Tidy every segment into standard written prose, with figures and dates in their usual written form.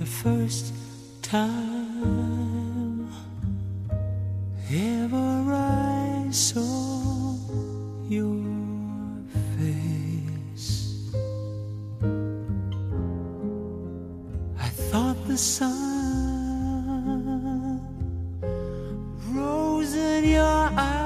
the first time ever I saw your face. I thought the sun rose in your eyes.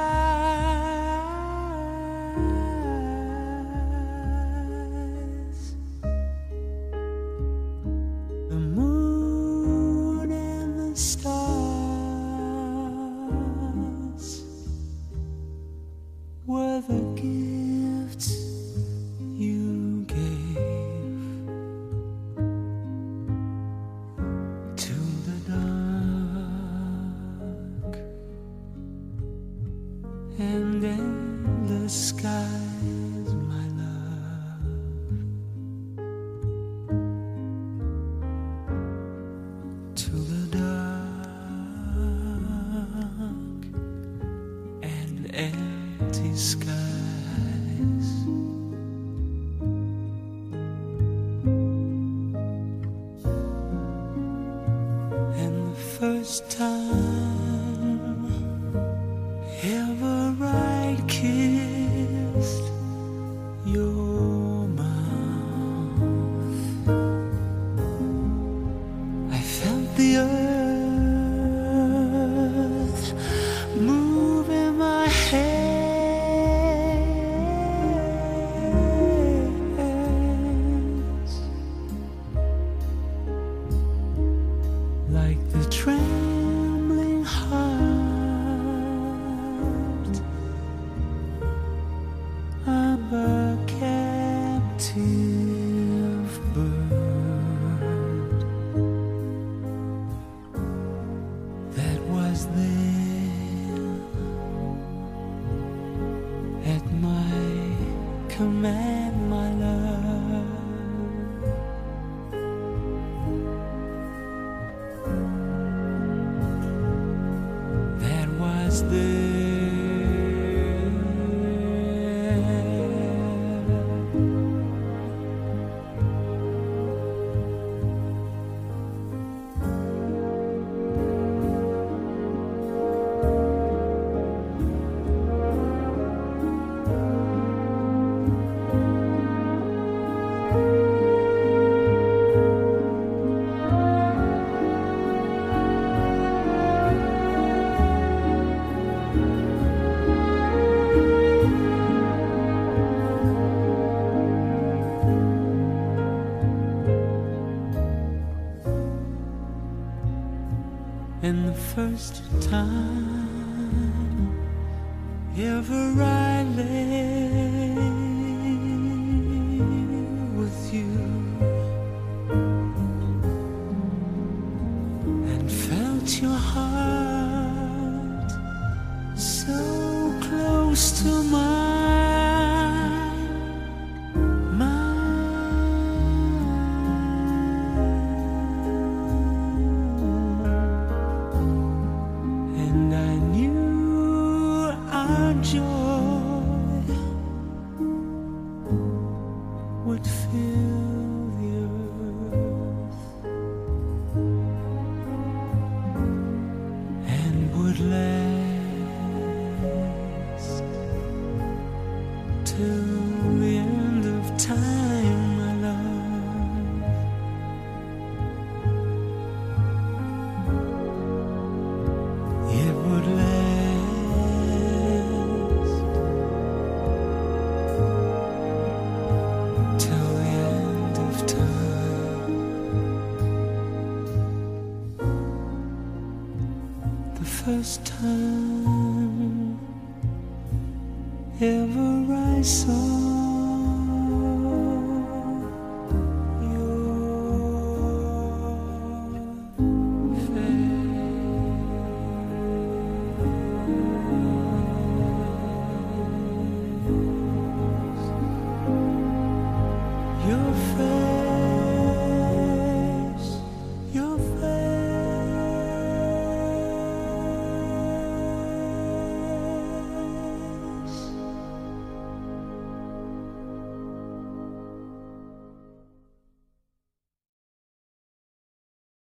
The moon and the stars were the gifts you gave to the dark and endless skies, my love. To the dark and empty skies. And the first time ever I kissed your mouth, I felt the earth move in my hands, like the trembling heart of a captive bird that was there at my command, my love. That was there. And the first time ever I lay with you and felt your heart so close to mine. And I knew our joy would fill the earth and would last till the end of time, my love. It would last till the end of time. The first time ever I saw